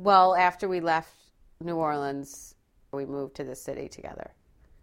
Well, after we left New Orleans, we moved to the city together.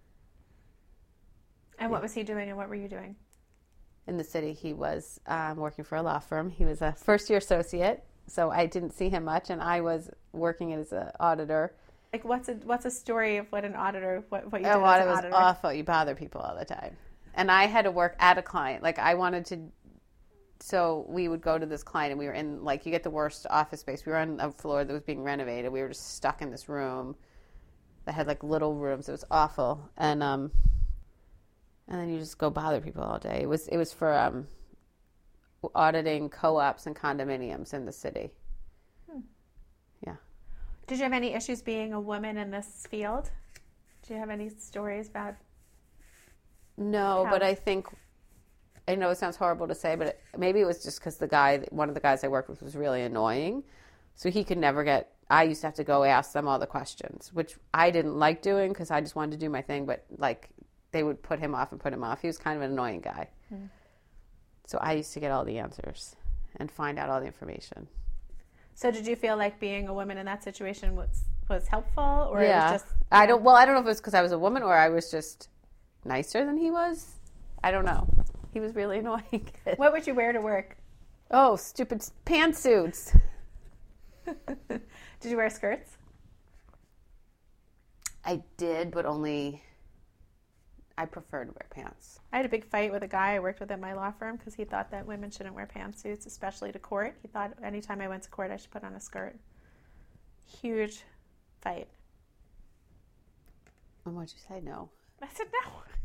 And what was he doing and what were you doing? In the city, he was working for a law firm. He was a first-year associate, so I didn't see him much, and I was working as an auditor. Like, what's a story of what an auditor, what you did Oh, as it an was auditor? awful. You bother people all the time. And I had to work at a client. Like, I wanted to, so we would go to this client, and we were in, like, you get the worst office space. We were on a floor that was being renovated. We were just stuck in this room that had, like, little rooms. It was awful. And then you just go bother people all day. It was for auditing co-ops and condominiums in the city. Yeah. Did you have any issues being a woman in this field? Do you have any stories about? No, but I know it sounds horrible to say, but maybe it was just because one of the guys I worked with was really annoying. So he could never I used to have to go ask them all the questions, which I didn't like doing because I just wanted to do my thing, but like they would put him off. He was kind of an annoying guy. So I used to get all the answers and find out all the information. So did you feel like being a woman in that situation was helpful, or yeah. it was just? I don't know if it was because I was a woman or I was just nicer than he was. I don't know. He was really annoying. What would you wear to work? Oh, stupid pantsuits. Did you wear skirts? I did, but I prefer to wear pants. I had a big fight with a guy I worked with at my law firm because he thought that women shouldn't wear pantsuits, especially to court. He thought anytime I went to court I should put on a skirt. Huge fight. And what'd you say? No. I said no.